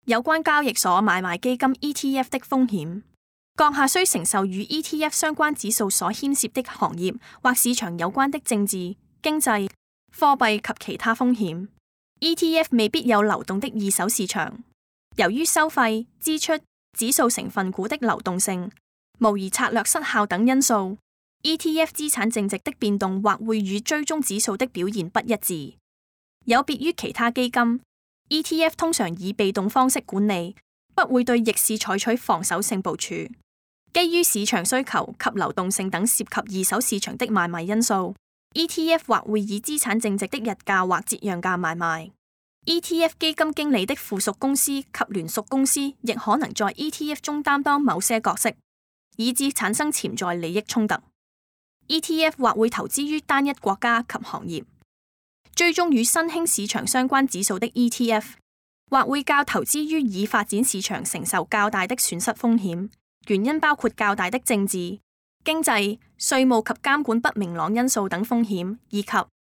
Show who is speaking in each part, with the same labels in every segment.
Speaker 1: 有關交易所買賣基金 ETF 的風險。閣下須承受與 ETF 相關指數所牽涉的行業或市場有關的政治、經濟、貨幣及其他風險。ETF 未必有流動的二手市場，由於收費、支出、指數成分股的流動性、模擬策略失效等因素， ETF 資產淨值的變動或會與追蹤指數的表現不一致。有別於其他基金， ETF 通常以被動方式管理，不會對逆市採取防守性部署。基於市場需求及流動性等涉及二手市場的買賣因素， ETF 或會以資產淨值的日價或折讓價買賣。ETF 基金經理的附屬公司及聯屬公司亦可能在 ETF 中擔當某些角色，以致產生潛在利益衝突。ETF 或會投資於單一國家及行業，追蹤與新興市場相關指數的 ETF， 或會較投資於已發展市場承受較大的損失風險，原因包括較大的政治、經濟、稅務及監管不明朗因素等風險，以及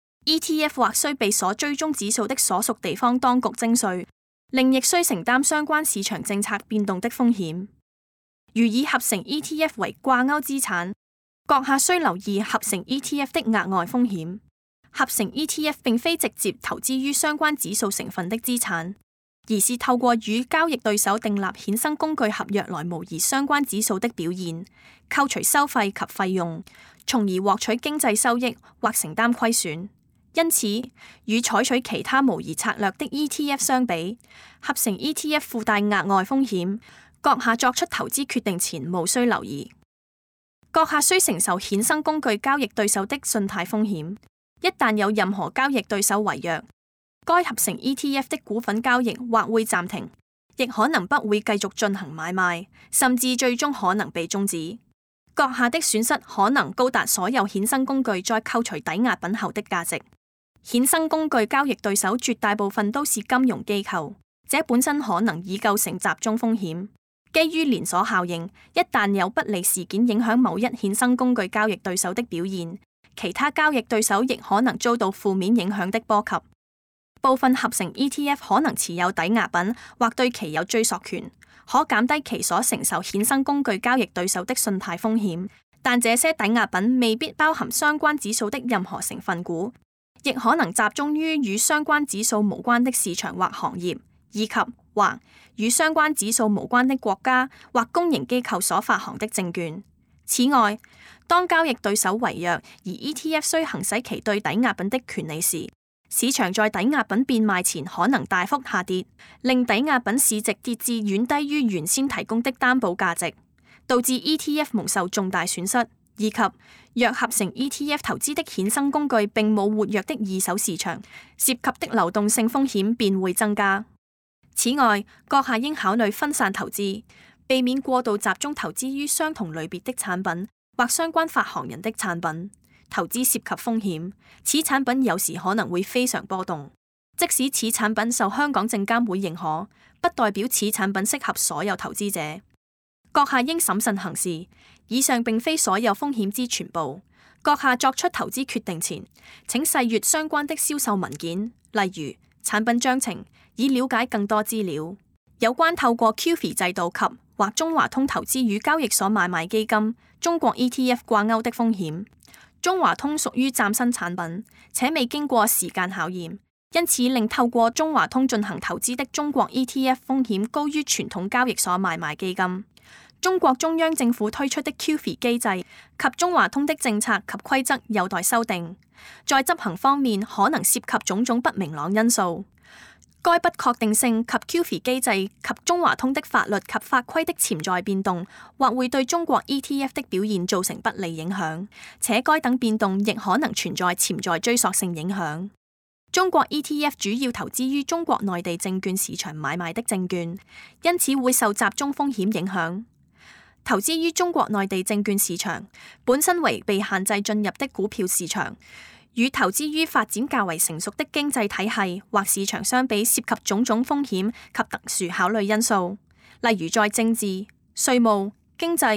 Speaker 1: ETF 或須被所追蹤指數的所屬地方當局徵稅，另亦須承擔相關市場政策變動的風險。如以合成 ETF 為掛鈎資產，閣下須留意合成 ETF 的額外風險。合成 ETF 並非直接投資於相關指數成分的資產，而是透過與交易對手訂立衍生工具合約來模擬相關指數的表現，扣除收費及費用，從而獲取經濟收益或承擔虧損。因此，與採取其他模擬策略的 ETF 相比，合成 ETF 附帶額外風險，閣下作出投資決定前務須留意。閣下須承受衍生工具交易對手的信貸風險，一旦有任何交易對手違約，該合成 ETF 的股份交易或會暫停，亦可能不會繼續進行買賣，甚至最終可能被終止。閣下的損失可能高達所有衍生工具再扣除抵押品後的價值。衍生工具交易對手絕大部分都是金融機構，這本身可能已構成集中風險。基於連鎖效應，一旦有不利事件影響某一衍生工具交易對手的表現，其他交易對手亦可能遭到負面影響的波及。部分合成 ETF 可能持有抵押品或對其有追溯權，可減低其所承受衍生工具交易對手的信貸風險，但這些抵押品未必包含相關指數的任何成分股，亦可能集中於與相關指數無關的市場或行業，以及或與相關指數無關的國家或公營機構所發行的證券。此外，當交易對手違約而 ETF 需行使其對抵押品的權利時，市場在抵押品變賣前可能大幅下跌，令抵押品市值跌至遠低於原先提供的擔保價值，導致 ETF 蒙受重大損失。以及若合成 ETF 投資的衍生工具並冇活躍的二手市場，涉及的流動性風險便會增加。此外，閣下應考慮分散投資，避免過度集中投資於相同類別的產品或相關發行人的產品。投資涉及風險，此產品有時可能會非常波動。即使此產品受香港證監會認可，不代表此產品適合所有投資者。閣下應審慎行事，以上並非所有風險之全部。閣下作出投資決定前，請細閱相關的銷售文件，例如產品章程，以了解更多資料。有關透過 QFII 制度及或中華通投資與交易所買賣基金、中國 ETF 掛鈎的風險，中華通屬於嶄新產品，且未經過時間考驗，因此令透過中華通進行投資的中國 ETF 風險高於傳統交易所買賣基金。中國中央政府推出的 QFII 機制及中華通的政策及規則有待修訂，在執行方面可能涉及種種不明朗因素。該不確定性及 QFII 機制及中華通的法律及法規的潛在變動，或會對中國 ETF 的表現造成不利影響，且該等變動亦可能存在潛在追溯性影響。中國 ETF 主要投資於中國內地證券市場買賣的證券，因此會受集中風險影響。投資於中國內地證券市場本身為被限制進入的股票市場，與投資於發展較為成熟的經濟體系或市場相比，涉及種種風險及特殊考慮因素，例如在政治、稅務、經濟、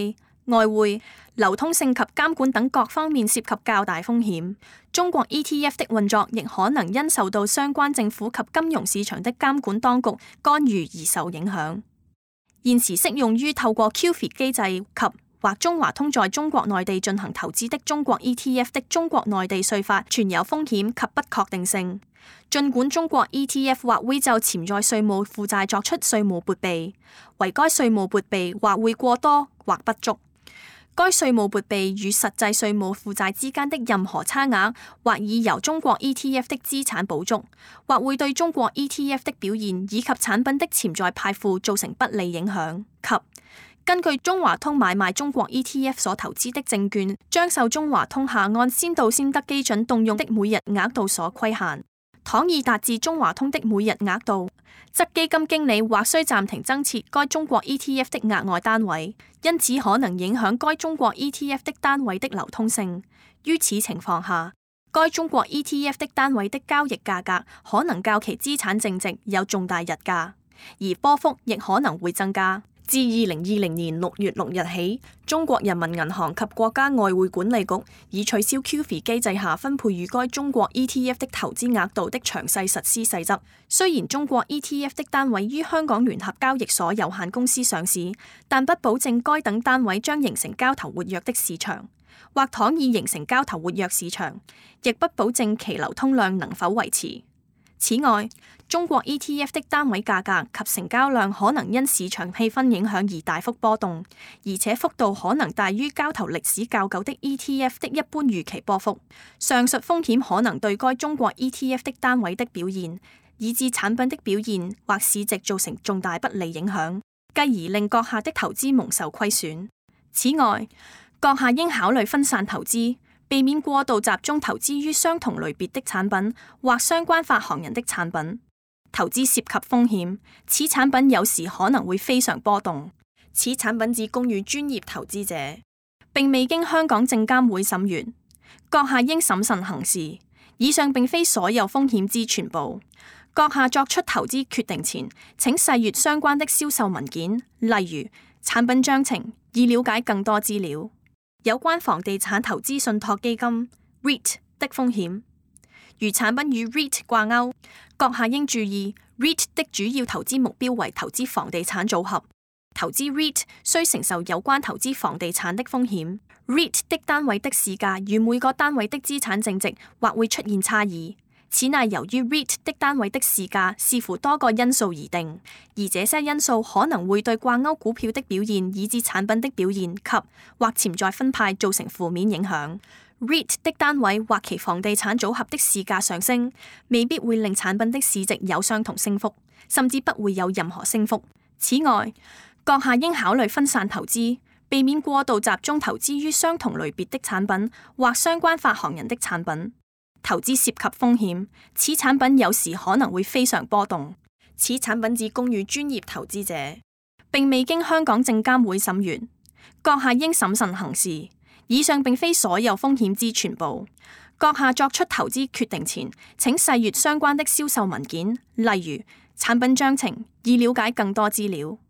Speaker 1: 外匯、流通性及監管等各方面涉及較大風險。中國 ETF 的運作亦可能因受到相關政府及金融市場的監管當局干預而受影響。現時適用於透過 QFII 機制及或中華通在中國內地進行投資的中國 ETF 的中國內地稅法存有風險及不確定性。儘管中國 ETF 或會就潛在稅務負債作出稅務撥備，惟該稅務撥備或會過多或不足。該稅務撥備與實際稅務負債之間的任何差額，或已由中國 ETF 的資產補足，或會對中國 ETF 的表現以及產品的潛在派付造成不利影響。及根據中華通買賣中國 ETF 所投資的證券，將受中華通下按先到先得基準動用的每日額度所規限。倘已達至中華通的每日額度，則基金經理或須暫停增設該中國 ETF 的額外單位，因此可能影響該中國 ETF 的單位的流通性。於此情況下，該中國 ETF 的單位的交易價格可能較其資產淨值有重大溢價，而波幅亦可能會增加。自2020年6月6日起，中國人民銀行及國家外匯管理局已取消 QFII 機制下分配予該中國 ETF 的投資額度的詳細實施細則。雖然中國 ETF 的單位於香港聯合交易所有限公司上市，但不保證該等單位將形成交投活躍的市場，或倘已形成交投活躍市場，亦不保證其流通量能否維持。此外，中國 ETF 的單位價格及成交量可能因市場氣氛影響而大幅波動，而且幅度可能大於交投歷史較久的 ETF 的一般預期波幅。上述風險可能對該中國 ETF 的單位的表現，以至產品的表現或市值造成重大不利影響，繼而令閣下的投資蒙受虧損。此外，閣下應考慮分散投資，避免過度集中投資於相同類別的產品或相關發行人的產品。投資涉及風險，此產品有時可能會非常波動。此產品只供予專業投資者，並未經香港證監會審閱。閣下應審慎行事。以上並非所有風險之全部。閣下作出投資決定前，請細閱相關的銷售文件，例如產品章程，以了解更多資料。有關房地產投資信託基金 REIT 的風險，如產品與 REIT 掛鈎，閣下應注意 REIT 的主要投資目標為投資房地產組合，投資 REIT 需承受有關投資房地產的風險。REIT 的單位的市價與每個單位的資產淨值或會出現差異，此乃由於 REIT 的單位的市價視乎多個因素而定，而這些因素可能會對掛鈎股票的表現以至產品的表現及或潛在分派造成負面影響。REIT 的單位或其房地產組合的市價上升，未必會令產品的市值有相同升幅，甚至不會有任何升幅。此外，閣下應考慮分散投資，避免過度集中投資於相同類別的產品或相關發行人的產品。投資涉及風險，此產品有時可能會非常波動。此產品只供予專業投資者，並未經香港證監會審閱。閣下應審慎行事。以上並非所有風險之全部。閣下作出投資決定前，請細閱相關的銷售文件，例如產品章程，以了解更多資料。